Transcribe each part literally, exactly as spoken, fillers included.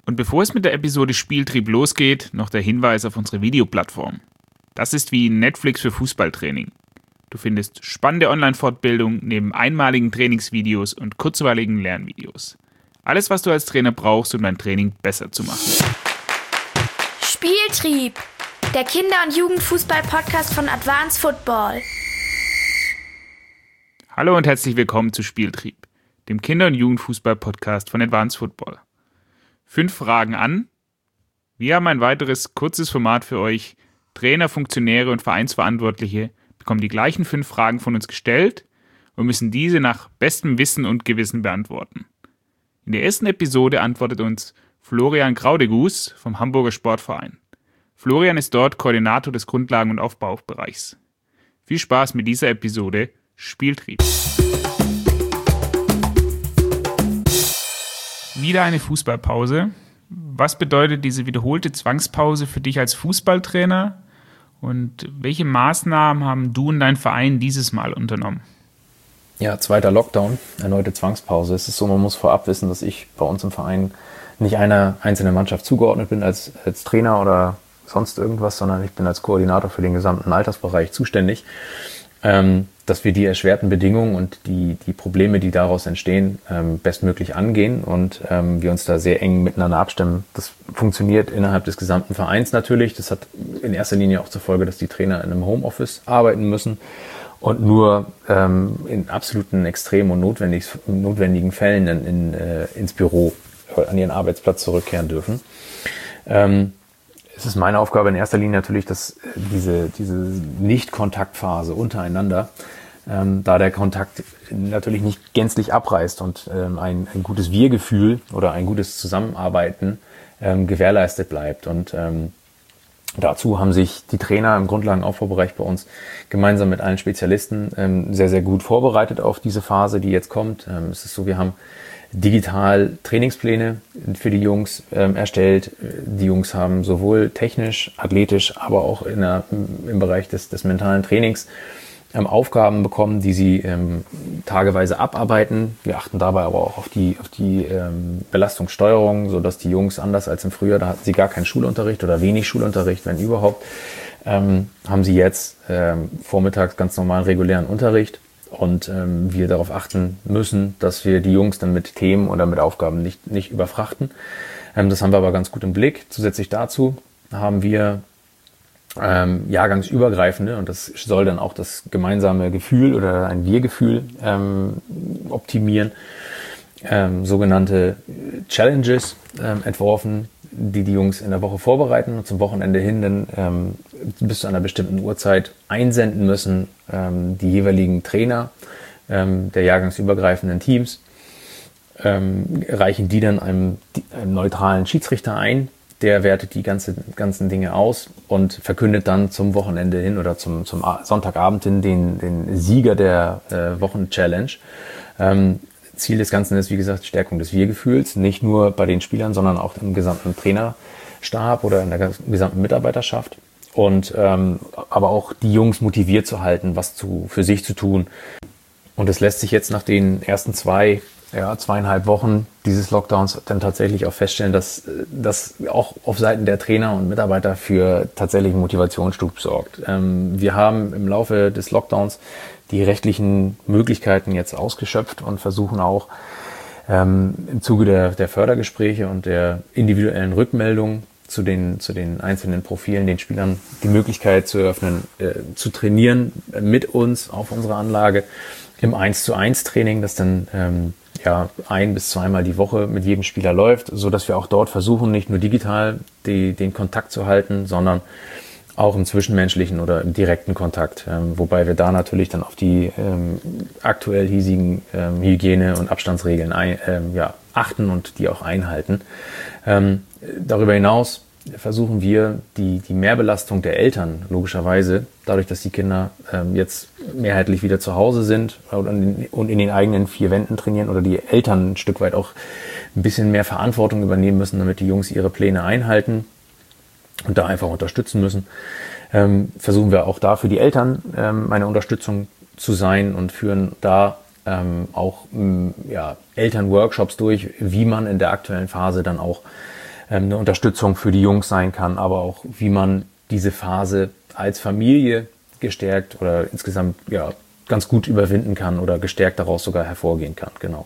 Und bevor es mit der Episode Spieltrieb losgeht, noch der Hinweis auf unsere Videoplattform. Das ist wie Netflix für Fußballtraining. Du findest spannende Online-Fortbildung neben einmaligen Trainingsvideos und kurzweiligen Lernvideos. Alles, was du als Trainer brauchst, um dein Training besser zu machen. Spieltrieb, der Kinder- und Jugendfußball-Podcast von Advanced Football. Hallo und herzlich willkommen zu Spieltrieb, dem Kinder- und Jugendfußball-Podcast von Advanced Football. Fünf Fragen an. Wir haben ein weiteres kurzes Format für euch. Trainer, Funktionäre und Vereinsverantwortliche bekommen die gleichen fünf Fragen von uns gestellt und müssen diese nach bestem Wissen und Gewissen beantworten. In der ersten Episode antwortet uns Florian Graudegus vom Hamburger Sportverein. Florian ist dort Koordinator des Grundlagen- und Aufbaubereichs. Viel Spaß mit dieser Episode Spieltrieb. Wieder eine Fußballpause. Was bedeutet diese wiederholte Zwangspause für dich als Fußballtrainer? Und welche Maßnahmen haben du und dein Verein dieses Mal unternommen? Ja, zweiter Lockdown, erneute Zwangspause. Es ist so, man muss vorab wissen, dass ich bei uns im Verein nicht einer einzelnen Mannschaft zugeordnet bin als, als Trainer oder sonst irgendwas, sondern ich bin als Koordinator für den gesamten Altersbereich zuständig. Ähm, dass wir die erschwerten Bedingungen und die, die Probleme, die daraus entstehen, ähm, bestmöglich angehen und ähm, wir uns da sehr eng miteinander abstimmen. Das funktioniert innerhalb des gesamten Vereins natürlich. Das hat in erster Linie auch zur Folge, dass die Trainer in einem Homeoffice arbeiten müssen und nur ähm, in absoluten Extremen und notwendig, notwendigen Fällen in, in, äh, ins Büro oder an ihren Arbeitsplatz zurückkehren dürfen. Ähm, Es ist meine Aufgabe in erster Linie natürlich, dass diese, diese Nicht-Kontaktphase untereinander, ähm, da der Kontakt natürlich nicht gänzlich abreißt und ähm, ein, ein gutes Wir-Gefühl oder ein gutes Zusammenarbeiten ähm, gewährleistet bleibt. Und ähm, dazu haben sich die Trainer im Grundlagenaufbaubereich bei uns gemeinsam mit allen Spezialisten ähm, sehr, sehr gut vorbereitet auf diese Phase, die jetzt kommt. Ähm, es ist so, wir haben digital Trainingspläne für die Jungs ähm, erstellt. Die Jungs haben sowohl technisch, athletisch, aber auch in der, im Bereich des, des mentalen Trainings ähm, Aufgaben bekommen, die sie ähm, tageweise abarbeiten. Wir achten dabei aber auch auf die, auf die ähm, Belastungssteuerung, sodass die Jungs anders als im Frühjahr, da hatten sie gar keinen Schulunterricht oder wenig Schulunterricht, wenn überhaupt, ähm, haben sie jetzt ähm, vormittags ganz normalen regulären Unterricht. Und ähm, wir darauf achten müssen, dass wir die Jungs dann mit Themen oder mit Aufgaben nicht, nicht überfrachten. Ähm, das haben wir aber ganz gut im Blick. Zusätzlich dazu haben wir ähm, jahrgangsübergreifende, und das soll dann auch das gemeinsame Gefühl oder ein Wir-Gefühl ähm, optimieren, ähm, sogenannte Challenges ähm, entworfen, die die Jungs in der Woche vorbereiten und zum Wochenende hin dann ähm, bis zu einer bestimmten Uhrzeit einsenden müssen, ähm, die jeweiligen Trainer ähm, der jahrgangsübergreifenden Teams, ähm, reichen die dann einem, einem neutralen Schiedsrichter ein, der wertet die ganze, ganzen Dinge aus und verkündet dann zum Wochenende hin oder zum, zum Sonntagabend hin den, den Sieger der äh, Wochen-Challenge. Ähm, Ziel des Ganzen ist, wie gesagt, Stärkung des Wir-Gefühls, nicht nur bei den Spielern, sondern auch im gesamten Trainerstab oder in der gesamten Mitarbeiterschaft. Und ähm, aber auch die Jungs motiviert zu halten, was zu, für sich zu tun. Und es lässt sich jetzt nach den ersten zwei, ja, zweieinhalb Wochen dieses Lockdowns dann tatsächlich auch feststellen, dass das auch auf Seiten der Trainer und Mitarbeiter für tatsächlichen Motivationsstub sorgt. Ähm, wir haben im Laufe des Lockdowns die rechtlichen Möglichkeiten jetzt ausgeschöpft und versuchen auch ähm, im Zuge der, der Fördergespräche und der individuellen Rückmeldung zu den, zu den einzelnen Profilen, den Spielern die Möglichkeit zu eröffnen, äh, zu trainieren mit uns auf unserer Anlage im eins zu eins Training, das dann ähm, ja ein- bis zweimal die Woche mit jedem Spieler läuft, so dass wir auch dort versuchen, nicht nur digital die, den Kontakt zu halten, sondern auch im zwischenmenschlichen oder im direkten Kontakt, ähm, wobei wir da natürlich dann auf die ähm, aktuell hiesigen ähm, Hygiene- und Abstandsregeln ein, ähm, ja, achten und die auch einhalten. Ähm, darüber hinaus versuchen wir die, die Mehrbelastung der Eltern logischerweise, dadurch, dass die Kinder ähm, jetzt mehrheitlich wieder zu Hause sind und in, und in den eigenen vier Wänden trainieren oder die Eltern ein Stück weit auch ein bisschen mehr Verantwortung übernehmen müssen, damit die Jungs ihre Pläne einhalten und da einfach unterstützen müssen, ähm, versuchen wir auch da für die Eltern ähm, eine Unterstützung zu sein und führen da ähm, auch ähm, ja, Elternworkshops durch, wie man in der aktuellen Phase dann auch ähm, eine Unterstützung für die Jungs sein kann, aber auch wie man diese Phase als Familie gestärkt oder insgesamt ja ganz gut überwinden kann oder gestärkt daraus sogar hervorgehen kann. Genau.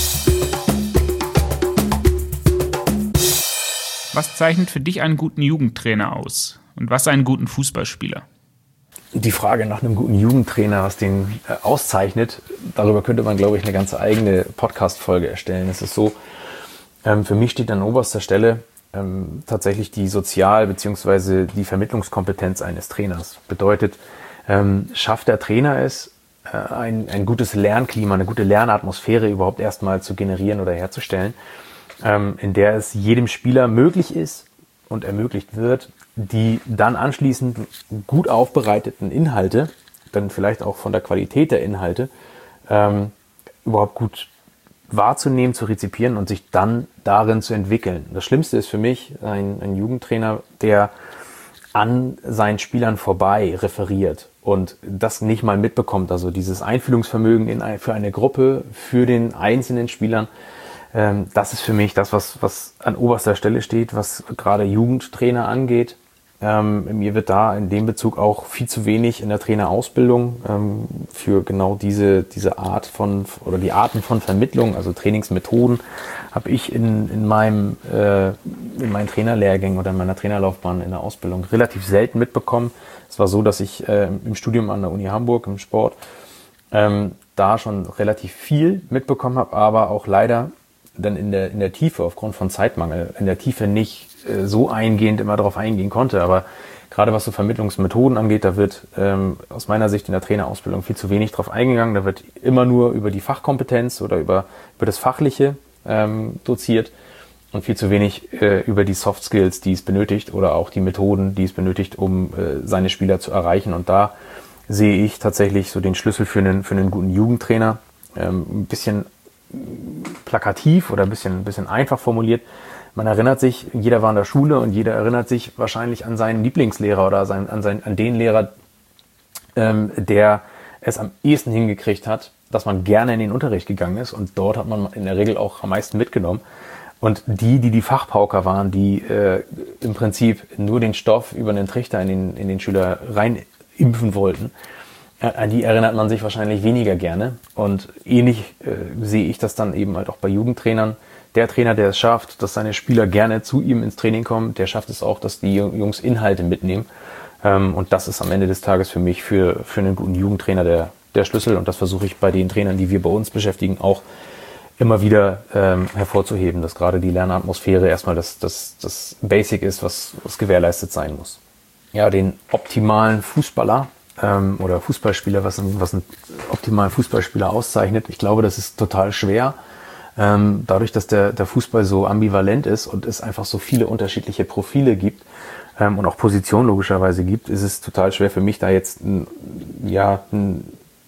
Was zeichnet für dich einen guten Jugendtrainer aus? Und was einen guten Fußballspieler? Die Frage nach einem guten Jugendtrainer, was den äh, auszeichnet, darüber könnte man, glaube ich, eine ganze eigene Podcast-Folge erstellen. Es ist so, ähm, für mich steht an oberster Stelle ähm, tatsächlich die Sozial- bzw. die Vermittlungskompetenz eines Trainers. Bedeutet, ähm, schafft der Trainer es, äh, ein, ein gutes Lernklima, eine gute Lernatmosphäre überhaupt erstmal zu generieren oder herzustellen, ähm, in der es jedem Spieler möglich ist und ermöglicht wird, die dann anschließend gut aufbereiteten Inhalte, dann vielleicht auch von der Qualität der Inhalte, ähm, überhaupt gut wahrzunehmen, zu rezipieren und sich dann darin zu entwickeln. Das Schlimmste ist für mich ein, ein Jugendtrainer, der an seinen Spielern vorbei referiert und das nicht mal mitbekommt. Also dieses Einfühlungsvermögen in ein, für eine Gruppe, für den einzelnen Spielern, ähm, das ist für mich das, was, was an oberster Stelle steht, was gerade Jugendtrainer angeht. Ähm, mir wird da in dem Bezug auch viel zu wenig in der Trainerausbildung ähm, für genau diese, diese Art von, oder die Arten von Vermittlung, also Trainingsmethoden, habe ich in, in meinem, äh, in meinen Trainerlehrgängen oder in meiner Trainerlaufbahn in der Ausbildung relativ selten mitbekommen. Es war so, dass ich äh, im Studium an der Uni Hamburg im Sport ähm, da schon relativ viel mitbekommen habe, aber auch leider dann in der, in der Tiefe, aufgrund von Zeitmangel, in der Tiefe nicht äh, so eingehend immer darauf eingehen konnte. Aber gerade was so Vermittlungsmethoden angeht, da wird ähm, aus meiner Sicht in der Trainerausbildung viel zu wenig drauf eingegangen. Da wird immer nur über die Fachkompetenz oder über, über das Fachliche ähm, doziert und viel zu wenig äh, über die Soft Skills, die es benötigt oder auch die Methoden, die es benötigt, um äh, seine Spieler zu erreichen. Und da sehe ich tatsächlich so den Schlüssel für einen, für einen guten Jugendtrainer. Ähm, ein bisschen plakativ oder ein bisschen, ein bisschen einfach formuliert. Man erinnert sich, jeder war in der Schule und jeder erinnert sich wahrscheinlich an seinen Lieblingslehrer oder sein, an, seinen, an den Lehrer, ähm, der es am ehesten hingekriegt hat, dass man gerne in den Unterricht gegangen ist und dort hat man in der Regel auch am meisten mitgenommen. Und die, die die Fachpauker waren, die äh, im Prinzip nur den Stoff über den Trichter in den, in den Schüler reinimpfen wollten, an die erinnert man sich wahrscheinlich weniger gerne. Und ähnlich äh, sehe ich das dann eben halt auch bei Jugendtrainern. Der Trainer, der es schafft, dass seine Spieler gerne zu ihm ins Training kommen, der schafft es auch, dass die Jungs Inhalte mitnehmen. Ähm, und das ist am Ende des Tages für mich, für, für einen guten Jugendtrainer der, der Schlüssel. Und das versuche ich bei den Trainern, die wir bei uns beschäftigen, auch immer wieder ähm, hervorzuheben, dass gerade die Lernatmosphäre erstmal das, das, das Basic ist, was, was gewährleistet sein muss. Ja, den optimalen Fußballer oder Fußballspieler, was, was einen optimalen Fußballspieler auszeichnet. Ich glaube, das ist total schwer. Ähm, dadurch, dass der, der Fußball so ambivalent ist und es einfach so viele unterschiedliche Profile gibt ähm, und auch Positionen logischerweise gibt, ist es total schwer für mich, da jetzt ein, ja, ein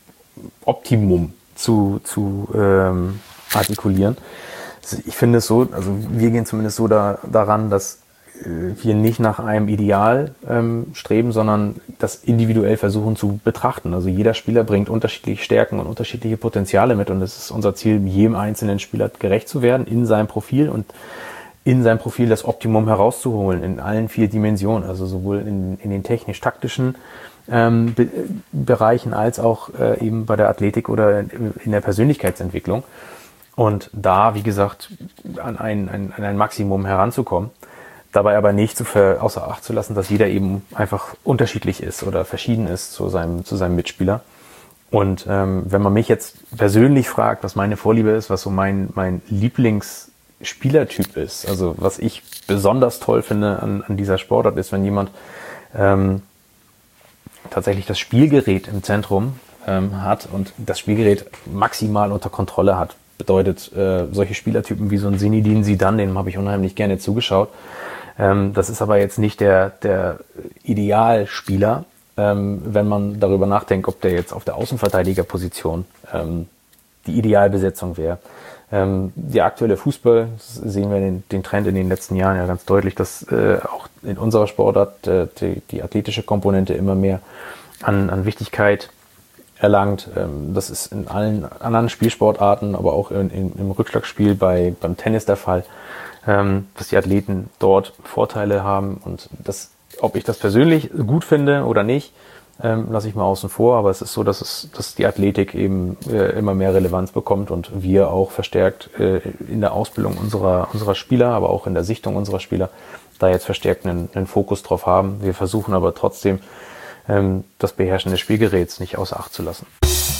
Optimum zu, zu ähm, artikulieren. Also ich finde es so, also wir gehen zumindest so da, daran, dass wir nicht nach einem Ideal ähm, streben, sondern das individuell versuchen zu betrachten. Also jeder Spieler bringt unterschiedliche Stärken und unterschiedliche Potenziale mit und es ist unser Ziel, jedem einzelnen Spieler gerecht zu werden in seinem Profil und in seinem Profil das Optimum herauszuholen in allen vier Dimensionen, also sowohl in, in den technisch-taktischen ähm, Be- Bereichen als auch äh, eben bei der Athletik oder in der Persönlichkeitsentwicklung. Und da, wie gesagt, an ein, ein, an ein Maximum heranzukommen. Dabei aber nicht zu ver, außer Acht zu lassen, dass jeder eben einfach unterschiedlich ist oder verschieden ist zu seinem, zu seinem Mitspieler. Und ähm, wenn man mich jetzt persönlich fragt, was meine Vorliebe ist, was so mein, mein Lieblingsspielertyp ist, also was ich besonders toll finde an, an dieser Sportart ist, wenn jemand ähm, tatsächlich das Spielgerät im Zentrum ähm, hat und das Spielgerät maximal unter Kontrolle hat. Bedeutet, äh, solche Spielertypen wie so ein Zinedine Zidane, dem habe ich unheimlich gerne zugeschaut. Ähm, das ist aber jetzt nicht der, der Idealspieler, ähm, wenn man darüber nachdenkt, ob der jetzt auf der Außenverteidigerposition ähm, die Idealbesetzung wäre. Ähm, der aktuelle Fußball, sehen wir den, den Trend in den letzten Jahren ja ganz deutlich, dass äh, auch in unserer Sportart äh, die, die athletische Komponente immer mehr an, an Wichtigkeit erlangt. Ähm, das ist in allen anderen Spielsportarten, aber auch in, in, im Rückschlagspiel bei, beim Tennis der Fall. ähm, dass die Athleten dort Vorteile haben und das, ob ich das persönlich gut finde oder nicht, ähm, lasse ich mal außen vor, aber es ist so, dass es, dass die Athletik eben äh, immer mehr Relevanz bekommt und wir auch verstärkt äh, in der Ausbildung unserer, unserer Spieler, aber auch in der Sichtung unserer Spieler da jetzt verstärkt einen, einen Fokus drauf haben. Wir versuchen aber trotzdem, ähm, das Beherrschen des Spielgeräts nicht außer Acht zu lassen.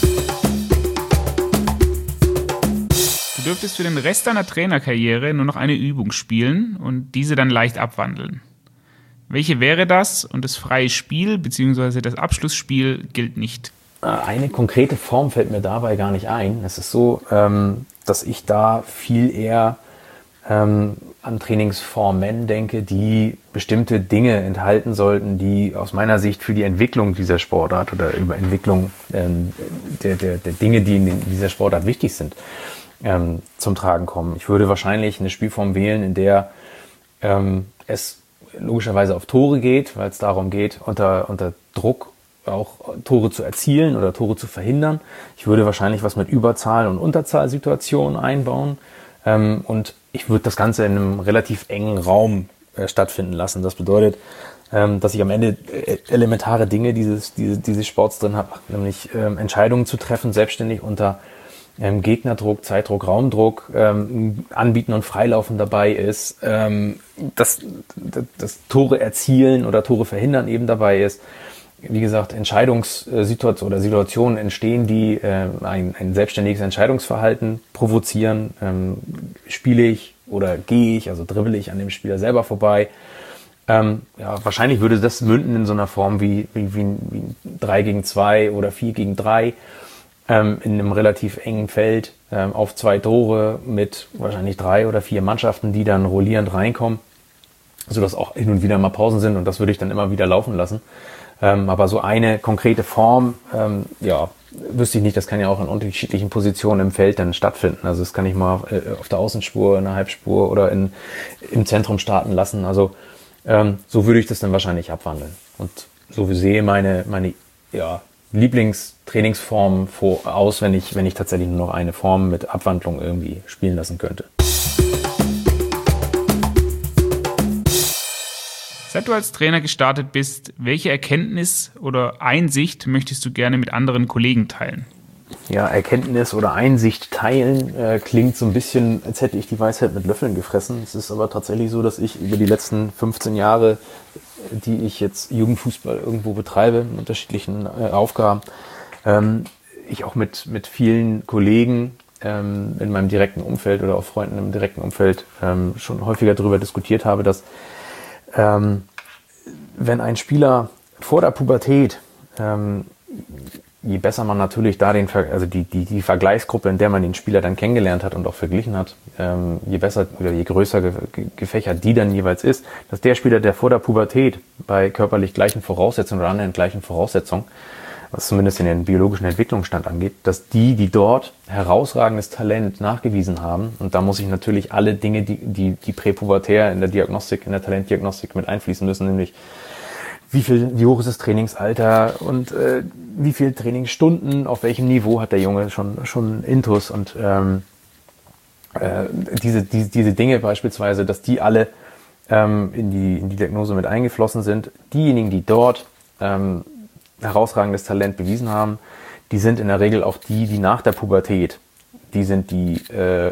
Du dürftest für den Rest deiner Trainerkarriere nur noch eine Übung spielen und diese dann leicht abwandeln. Welche wäre das? Und das freie Spiel bzw. das Abschlussspiel gilt nicht. Eine konkrete Form fällt mir dabei gar nicht ein. Es ist so, ähm, dass ich da viel eher ähm, an Trainingsformen denke, die bestimmte Dinge enthalten sollten, die aus meiner Sicht für die Entwicklung dieser Sportart oder über Entwicklung ähm, der, der, der Dinge, die in dieser Sportart wichtig sind, ähm, zum Tragen kommen. Ich würde wahrscheinlich eine Spielform wählen, in der ähm, es logischerweise auf Tore geht, weil es darum geht, unter, unter Druck auch Tore zu erzielen oder Tore zu verhindern. Ich würde wahrscheinlich was mit Überzahl- und Unterzahlsituationen einbauen. Ähm, und ich würde das Ganze in einem relativ engen Raum äh, stattfinden lassen. Das bedeutet, ähm, dass ich am Ende äh, elementare Dinge dieses, diese, dieses Sports drin habe, nämlich ähm, Entscheidungen zu treffen, selbstständig unter ähm, Gegnerdruck, Zeitdruck, Raumdruck, ähm, Anbieten und Freilaufen dabei ist, ähm, dass, dass Tore erzielen oder Tore verhindern eben dabei ist. Wie gesagt, Entscheidungssituationen oder Situationen entstehen, die äh, ein, ein selbstständiges Entscheidungsverhalten provozieren. Ähm, spiele ich oder gehe ich, also dribbel ich an dem Spieler selber vorbei. Ähm, ja, wahrscheinlich würde das münden in so einer Form wie, wie, wie, wie drei gegen zwei oder vier gegen drei ähm, in einem relativ engen Feld ähm, auf zwei Tore mit wahrscheinlich drei oder vier Mannschaften, die dann rollierend reinkommen, sodass auch hin und wieder mal Pausen sind und das würde ich dann immer wieder laufen lassen. Ähm, aber so eine konkrete Form, ähm, ja, wüsste ich nicht, das kann ja auch in unterschiedlichen Positionen im Feld dann stattfinden. Also das kann ich mal äh, auf der Außenspur, in der Halbspur oder in, im Zentrum starten lassen. Also ähm, so würde ich das dann wahrscheinlich abwandeln. Und so sehe meine, meine ja, Lieblingstrainingsform vor, aus, wenn ich, wenn ich tatsächlich nur noch eine Form mit Abwandlung irgendwie spielen lassen könnte. Seit du als Trainer gestartet bist, welche Erkenntnis oder Einsicht möchtest du gerne mit anderen Kollegen teilen? Ja, Erkenntnis oder Einsicht teilen äh, klingt so ein bisschen, als hätte ich die Weisheit mit Löffeln gefressen. Es ist aber tatsächlich so, dass ich über die letzten fünfzehn Jahre, die ich jetzt Jugendfußball irgendwo betreibe, mit unterschiedlichen äh, Aufgaben, ähm, ich auch mit, mit vielen Kollegen ähm, in meinem direkten Umfeld oder auch Freunden im direkten Umfeld ähm, schon häufiger darüber diskutiert habe, dass Ähm, wenn ein Spieler vor der Pubertät, ähm, je besser man natürlich da den, Ver- also die, die, die Vergleichsgruppe, in der man den Spieler dann kennengelernt hat und auch verglichen hat, ähm, je besser oder je größer ge- ge- gefächert die dann jeweils ist, dass der Spieler, der vor der Pubertät bei körperlich gleichen Voraussetzungen oder anderen gleichen Voraussetzungen, was zumindest in den biologischen Entwicklungsstand angeht, dass die, die dort herausragendes Talent nachgewiesen haben, und da muss ich natürlich alle Dinge, die, die, die präpubertär in der Diagnostik, in der Talentdiagnostik mit einfließen müssen, nämlich wie viel, wie hoch ist das Trainingsalter und äh, wie viel Trainingsstunden, auf welchem Niveau hat der Junge schon, schon Intus und ähm, äh, diese, diese, diese Dinge beispielsweise, dass die alle ähm, in die, in die Diagnose mit eingeflossen sind. Diejenigen, die dort ähm, herausragendes Talent bewiesen haben, die sind in der Regel auch die, die nach der Pubertät, die sind die äh,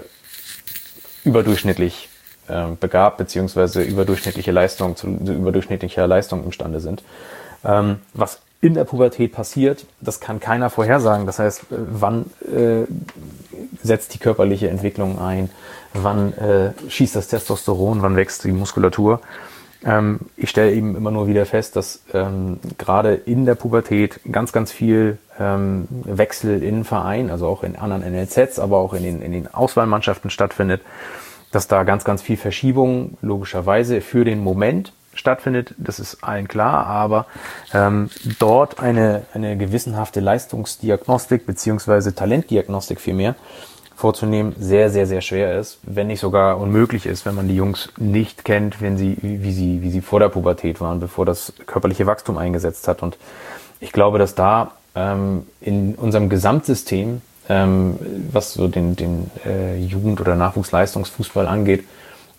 überdurchschnittlich äh, begabt beziehungsweise überdurchschnittliche Leistung zu, zu überdurchschnittlicher Leistung imstande sind. Ähm, was in der Pubertät passiert, das kann keiner vorhersagen. Das heißt, äh, wann äh, setzt die körperliche Entwicklung ein, wann äh, schießt das Testosteron, wann wächst die Muskulatur. Ähm, ich stelle eben immer nur wieder fest, dass ähm, gerade in der Pubertät ganz, ganz viel ähm, Wechsel in Vereinen, also auch in anderen N L Zs, aber auch in den, in den Auswahlmannschaften stattfindet, dass da ganz, ganz viel Verschiebung logischerweise für den Moment stattfindet. Das ist allen klar, aber ähm, dort eine, eine gewissenhafte Leistungsdiagnostik beziehungsweise Talentdiagnostik vielmehr vorzunehmen, sehr, sehr, sehr schwer ist, wenn nicht sogar unmöglich ist, wenn man die Jungs nicht kennt, wenn sie, wie sie, wie sie vor der Pubertät waren, bevor das körperliche Wachstum eingesetzt hat. Und ich glaube, dass da ähm, in unserem Gesamtsystem, ähm, was so den, den äh, Jugend- oder Nachwuchsleistungsfußball angeht,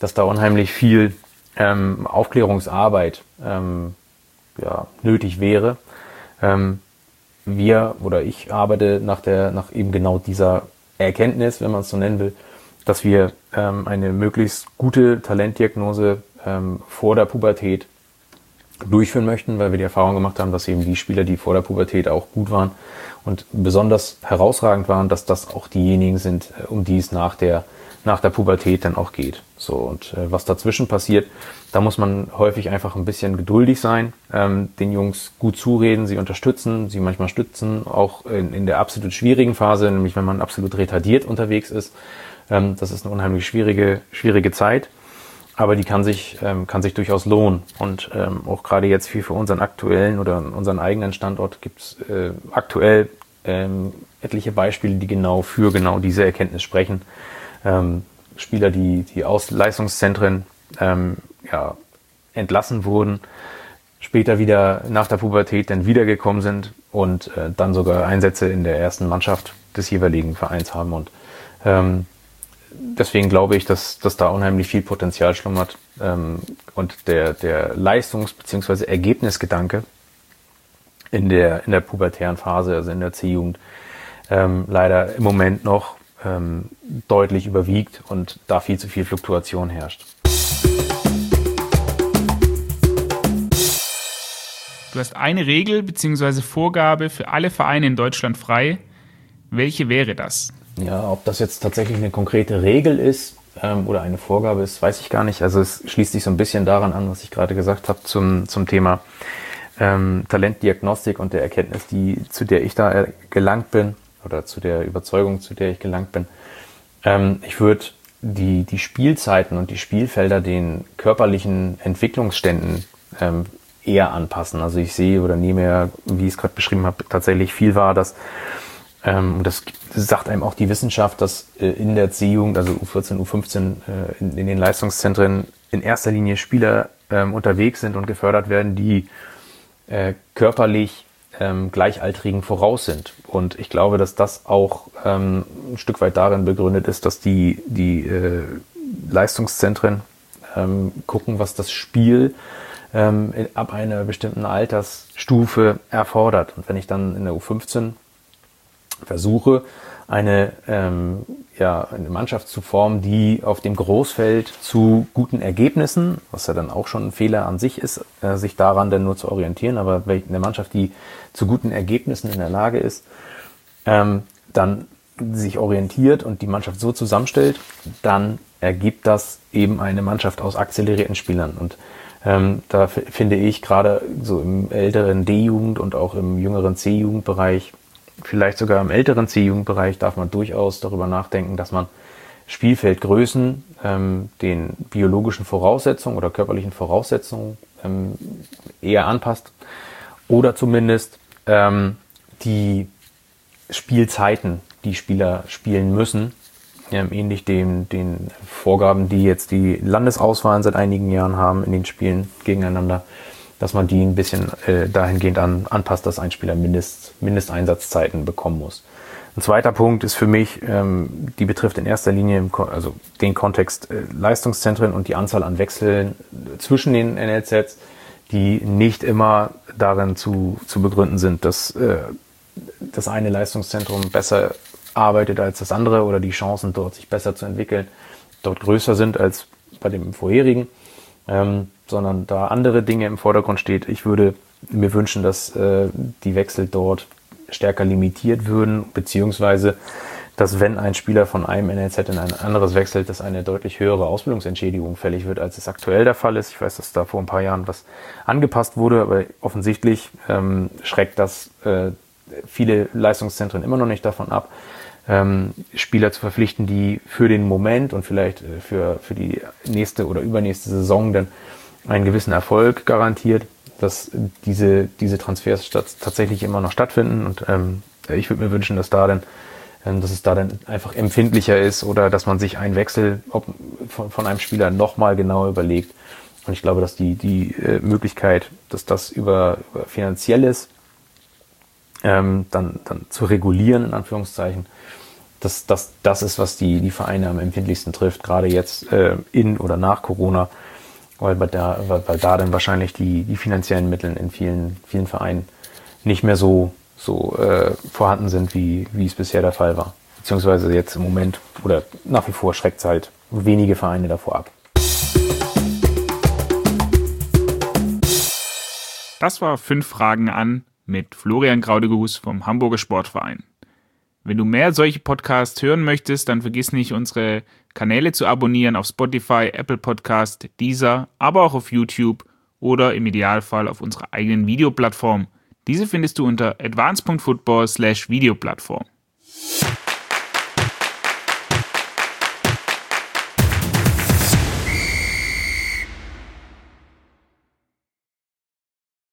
dass da unheimlich viel ähm, Aufklärungsarbeit ähm, ja, nötig wäre. Ähm, wir oder ich arbeite nach der, nach eben genau dieser Erkenntnis, wenn man es so nennen will, dass wir ähm, eine möglichst gute Talentdiagnose ähm, vor der Pubertät durchführen möchten, weil wir die Erfahrung gemacht haben, dass eben die Spieler, die vor der Pubertät auch gut waren und besonders herausragend waren, dass das auch diejenigen sind, um die es nach der nach der Pubertät dann auch geht. So, und äh, was dazwischen passiert, da muss man häufig einfach ein bisschen geduldig sein, ähm, den Jungs gut zureden, sie unterstützen, sie manchmal stützen, auch in, in der absolut schwierigen Phase, nämlich wenn man absolut retardiert unterwegs ist. Ähm, das ist eine unheimlich schwierige schwierige Zeit, aber die kann sich ähm, kann sich durchaus lohnen. Und ähm, auch gerade jetzt für, für unseren aktuellen oder unseren eigenen Standort gibt es äh, aktuell ähm, etliche Beispiele, die genau für genau diese Erkenntnis sprechen. Ähm, Spieler, die, die aus Leistungszentren ähm, ja, entlassen wurden, später wieder nach der Pubertät dann wiedergekommen sind und äh, dann sogar Einsätze in der ersten Mannschaft des jeweiligen Vereins haben. Und ähm, deswegen glaube ich, dass, dass da unheimlich viel Potenzial schlummert ähm, und der, der Leistungs- bzw. Ergebnisgedanke in der, in der pubertären Phase, also in der C-Jugend, ähm, leider im Moment noch ähm, deutlich überwiegt und da viel zu viel Fluktuation herrscht. Du hast eine Regel bzw. Vorgabe für alle Vereine in Deutschland frei. Welche wäre das? Ja, ob das jetzt tatsächlich eine konkrete Regel ist ähm, oder eine Vorgabe ist, weiß ich gar nicht. Also es schließt sich so ein bisschen daran an, was ich gerade gesagt habe zum, zum Thema ähm, Talentdiagnostik und der Erkenntnis, die, zu der ich da gelangt bin oder zu der Überzeugung, zu der ich gelangt bin. Ähm, ich würde die, die Spielzeiten und die Spielfelder den körperlichen Entwicklungsständen ähm, eher anpassen. Also ich sehe oder nehme ja, wie ich es gerade beschrieben habe, tatsächlich viel wahr, dass ähm, und das sagt einem auch die Wissenschaft, dass äh, in der C-Jugend, also U vierzehn, U fünfzehn, äh, in, in den Leistungszentren in erster Linie Spieler ähm, unterwegs sind und gefördert werden, die äh, körperlich ähm, Gleichaltrigen voraus sind. Und ich glaube, dass das auch ähm, ein Stück weit darin begründet ist, dass die, die äh, Leistungszentren ähm, gucken, was das Spiel ähm, in, ab einer bestimmten Altersstufe erfordert. Und wenn ich dann in der U fünfzehn versuche, eine, ähm, ja, eine Mannschaft zu formen, die auf dem Großfeld zu guten Ergebnissen, was ja dann auch schon ein Fehler an sich ist, äh, sich daran dann nur zu orientieren, aber eine Mannschaft, die zu guten Ergebnissen in der Lage ist, ähm, dann sich orientiert und die Mannschaft so zusammenstellt, dann ergibt das eben eine Mannschaft aus akzelerierten Spielern. Und ähm, da f- finde ich gerade so im älteren D-Jugend und auch im jüngeren C-Jugendbereich, vielleicht sogar im älteren C-Jugendbereich, darf man durchaus darüber nachdenken, dass man Spielfeldgrößen ähm, den biologischen Voraussetzungen oder körperlichen Voraussetzungen ähm, eher anpasst oder zumindest ähm, die Spielzeiten, die Spieler spielen müssen, ähm, ähnlich dem, den Vorgaben, die jetzt die Landesauswahlen seit einigen Jahren haben in den Spielen gegeneinander, dass man die ein bisschen äh, dahingehend an, anpasst, dass ein Spieler Mindest, Mindesteinsatzzeiten bekommen muss. Ein zweiter Punkt ist für mich, ähm, die betrifft in erster Linie im Ko- also den Kontext äh, Leistungszentren und die Anzahl an Wechseln zwischen den N L Zs, die nicht immer darin zu, zu begründen sind, dass äh, das eine Leistungszentrum besser arbeitet als das andere oder die Chancen dort sich besser zu entwickeln dort größer sind als bei dem vorherigen. Ähm, sondern da andere Dinge im Vordergrund steht. Ich würde mir wünschen, dass äh, die Wechsel dort stärker limitiert würden, beziehungsweise, dass wenn ein Spieler von einem N L Z in ein anderes wechselt, dass eine deutlich höhere Ausbildungsentschädigung fällig wird, als es aktuell der Fall ist. Ich weiß, dass da vor ein paar Jahren was angepasst wurde, aber offensichtlich ähm, schreckt das äh, viele Leistungszentren immer noch nicht davon ab, Ähm, Spieler zu verpflichten, die für den Moment und vielleicht äh, für, für die nächste oder übernächste Saison dann einen gewissen Erfolg garantiert, dass diese, diese Transfers statt, tatsächlich immer noch stattfinden. Und ähm, ich würde mir wünschen, dass da dann, ähm, dass es da dann einfach empfindlicher ist oder dass man sich einen Wechsel ob, von, von einem Spieler nochmal genauer überlegt. Und ich glaube, dass die, die äh, Möglichkeit, dass das über, über Finanzielles ähm, dann, dann zu regulieren, in Anführungszeichen, dass das, das ist, was die, die Vereine am empfindlichsten trifft, gerade jetzt äh, in oder nach Corona, weil, bei da, weil, weil da dann wahrscheinlich die, die finanziellen Mittel in vielen, vielen Vereinen nicht mehr so, so äh, vorhanden sind, wie, wie es bisher der Fall war. Beziehungsweise jetzt im Moment oder nach wie vor schreckt es halt wenige Vereine davor ab. Das war fünf Fragen an mit Florian Graudegehus vom Hamburger Sportverein. Wenn du mehr solche Podcasts hören möchtest, dann vergiss nicht, unsere Kanäle zu abonnieren auf Spotify, Apple Podcast, Deezer, aber auch auf YouTube oder im Idealfall auf unserer eigenen Videoplattform. Diese findest du unter advance punkt football slash Videoplattform.